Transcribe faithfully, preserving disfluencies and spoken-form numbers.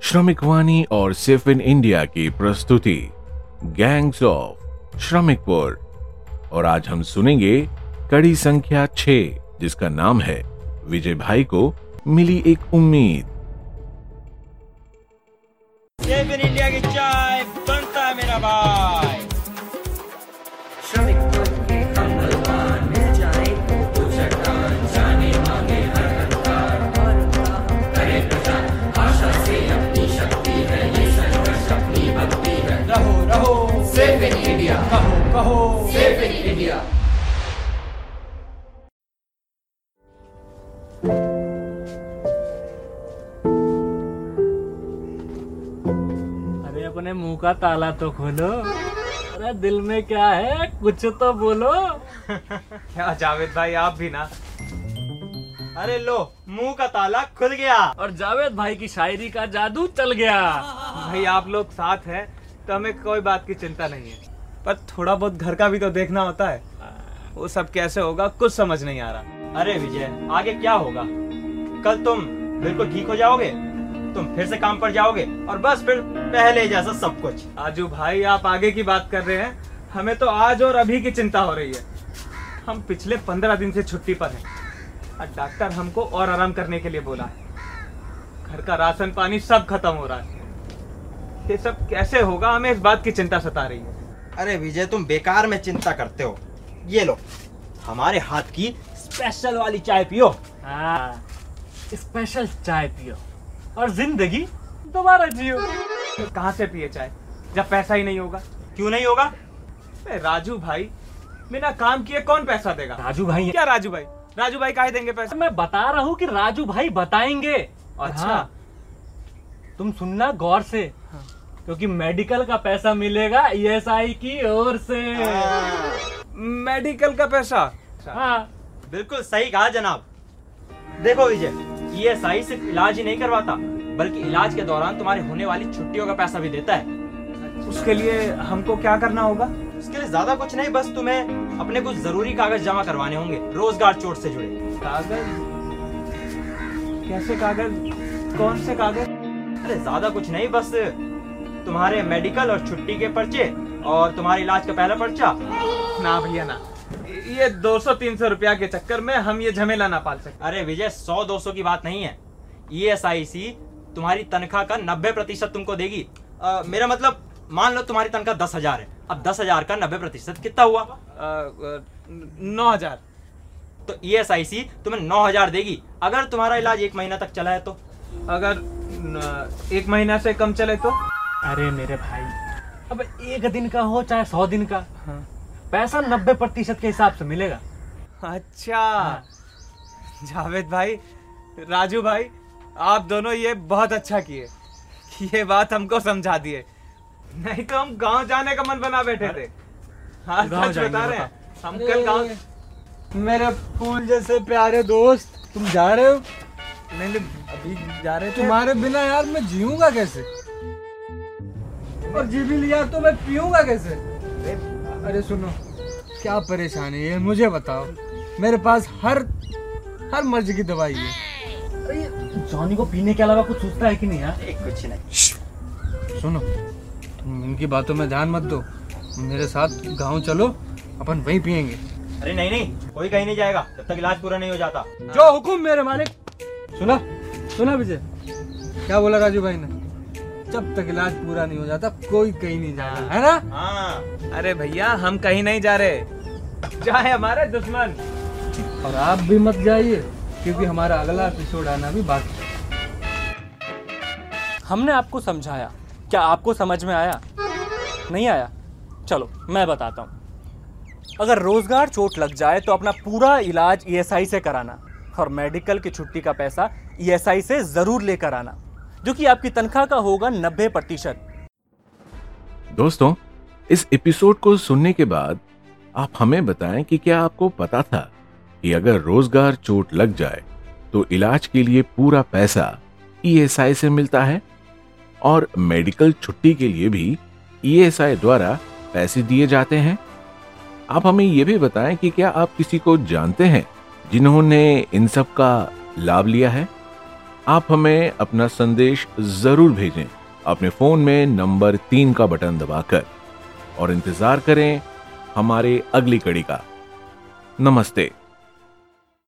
श्रमिक वाणी और सिर्फ इन इंडिया की प्रस्तुति गैंग्स ऑफ श्रमिकपुर। और आज हम सुनेंगे कड़ी संख्या छह, जिसका नाम है विजय भाई को मिली एक उम्मीद। सिर्फ इन इंडिया की चाय बनता है मेरा भाई। श्रमिकपुर के अमलवान मिल जाए तो चट्टान जाने मांगे हर हंकार और करे प्रचार। आशा से अपनी शक्ति है, ये संघर्ष अपनी भक्ति है। रहो रहो सिर्फ इन इंडिया, कहो कहो सिर्फ इन इंडिया। अरे अपने मुंह का ताला तो खोलो। अरे दिल में क्या है, कुछ तो बोलो। क्या जावेद भाई, आप भी ना। अरे लो, मुंह का ताला खुल गया। और जावेद भाई की शायरी का जादू चल गया। भाई आप लोग साथ हैं तो हमें कोई बात की चिंता नहीं है, पर थोड़ा बहुत घर का भी तो देखना होता है। वो सब कैसे होगा कुछ समझ नहीं आ रहा। अरे विजय, आगे क्या होगा? कल तुम बिल्कुल ठीक हो जाओगे, तुम फिर से काम पर जाओगे और बस फिर पहले जैसा सब कुछ। आजू भाई, आप आगे की बात कर रहे हैं, हमें तो आज और अभी की चिंता हो रही है। हम पिछले पंद्रह दिन से छुट्टी पर हैं और डॉक्टर हमको और आराम करने के लिए बोला है। घर का राशन पानी सब खत्म हो रहा है। ये सब कैसे होगा, हमें इस बात की चिंता सता रही है। अरे विजय, तुम बेकार में चिंता करते हो। ये लो, हमारे हाथ की स्पेशल वाली चाय पियो। हाँ, स्पेशल चाय पियो और जिंदगी दोबारा जियो। तो कहाँ से पिए चाय जब पैसा ही नहीं होगा? क्यों नहीं होगा? अरे राजू भाई, बिना काम किए कौन पैसा देगा? राजू भाई क्या राजू भाई? राजू भाई काहे देंगे पैसा? मैं बता रहा हूँ कि राजू भाई बताएंगे। अच्छा। हाँ, तुम सुनना गौर से। हाँ। क्योंकि मेडिकल का पैसा मिलेगा ई एस आई की ओर से। मेडिकल का पैसा? हाँ, बिल्कुल सही कहा जनाब। देखो विजय, ई एस आई सिर्फ इलाज ही नहीं करवाता, बल्कि इलाज के दौरान तुम्हारे होने वाली छुट्टियों का पैसा भी देता है। उसके लिए हमको क्या करना होगा? इसके लिए ज्यादा कुछ नहीं, बस तुम्हें अपने कुछ जरूरी कागज जमा करवाने होंगे रोजगार चोट से जुड़े। कागज? कैसे कागज? कौन से कागज? अरे ज्यादा कुछ नहीं, बस तुम्हारे मेडिकल और छुट्टी के पर्चे और तुम्हारे इलाज का पहला पर्चा। ना भैया ना, ये दो सौ तीन सौ रुपया के चक्कर में हम ये झमेला ना पाल सकते। अरे विजय, सौ दो सौ की बात नहीं है। ई एस आई सी तुम्हारी तनख्वाह का नब्बे प्रतिशत तुमको देगी। आ, मेरा मतलब, मान लो तुम्हारी तनख्वाह दस हजार है, अब दस हजार का नब्बे प्रतिशत कितना हुआ? नौ हजार। तो ई एस आई सी तुम्हें नौ हजार देगी अगर तुम्हारा इलाज एक महीना तक चला है तो। अगर न, एक महीना से कम चले तो? अरे मेरे भाई, अब एक दिन का हो चाहे सौ दिन का, हाँ। पैसा नब्बे प्रतिशत के हिसाब से मिलेगा। अच्छा। जावेद भाई, राजू भाई, आप दोनों ये बहुत अच्छा किए कि ये बात हमको समझा दिए, नहीं तो हम गांव जाने का मन बना बैठे थे। हाँ, गाँव सच जाएंगे, बता रहे हैं बता। हम कल गांव। मेरे फूल जैसे प्यारे दोस्त, तुम जा रहे हो? नहीं नहीं, अभी जा रहे थे। तुम्हारे बिना यार मैं जीऊंगा कैसे? और जी भी लिया तो मैं पीऊंगा कैसे? अरे सुनो, क्या परेशानी है मुझे बताओ। मेरे पास हर हर मर्ज की दवाई है। अरे जॉनी को पीने के अलावा कुछ सोचता है कि नहीं यार? एक कुछ नहीं। सुनो, तुम इनकी बातों में ध्यान मत दो, मेरे साथ गांव चलो, अपन वहीं पियेंगे। अरे नहीं नहीं, कोई कहीं नहीं जाएगा जब तक इलाज पूरा नहीं हो जाता। जो हुकुम मेरे मालिक। सुना सुना विजय, क्या बोला राजू भाई ने? जब तक इलाज पूरा नहीं हो जाता कोई कहीं नहीं जाएगा, है ना? हाँ। अरे भैया, हम कहीं नहीं जा रहे, चाहे हमारे दुश्मन। और आप भी मत जाइए, क्योंकि हमारा अगला एपिसोड आना भी बाकी है। हमने आपको समझाया, क्या आपको समझ में आया? नहीं आया? चलो मैं बताता हूँ। अगर रोजगार चोट लग जाए तो अपना पूरा इलाज ई एस आई से कराना, और मेडिकल की छुट्टी का पैसा ई एस आई से जरूर लेकर आना, जो कि आपकी तनख्वाह का होगा नब्बे प्रतिशत। दोस्तों, इस एपिसोड को सुनने के बाद आप हमें बताएं कि क्या आपको पता था कि अगर रोजगार चोट लग जाए तो इलाज के लिए पूरा पैसा ई एस आई से मिलता है, और मेडिकल छुट्टी के लिए भी ई एस आई द्वारा पैसे दिए जाते हैं। आप हमें यह भी बताएं कि क्या आप किसी को जानते हैं जिन्होंने इन सब का लाभ लिया है? आप हमें अपना संदेश जरूर भेजें अपने फोन में नंबर तीन का बटन दबाकर, और इंतजार करें हमारे अगली कड़ी का। नमस्ते।